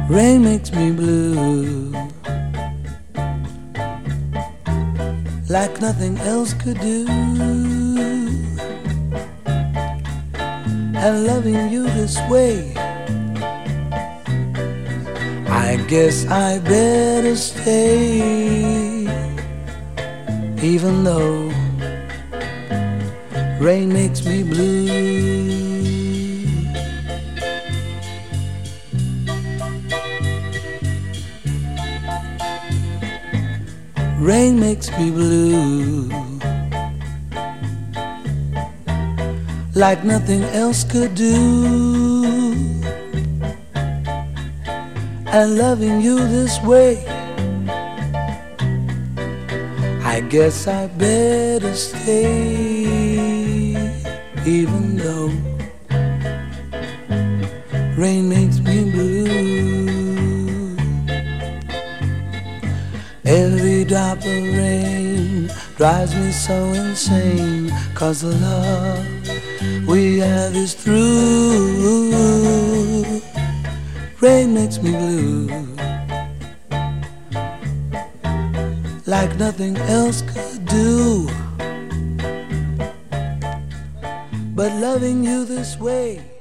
Rain makes me blue like nothing else could do. And loving you this way, I guess I better stay. Even though rain makes me blue. Rain makes me blue like nothing else could do. And loving you this way, I guess I better stay. Even though rain makes me blue. Every drop of rain drives me so insane, 'cause the love we have is through. Rain makes me blue like nothing else could do. But loving you this way,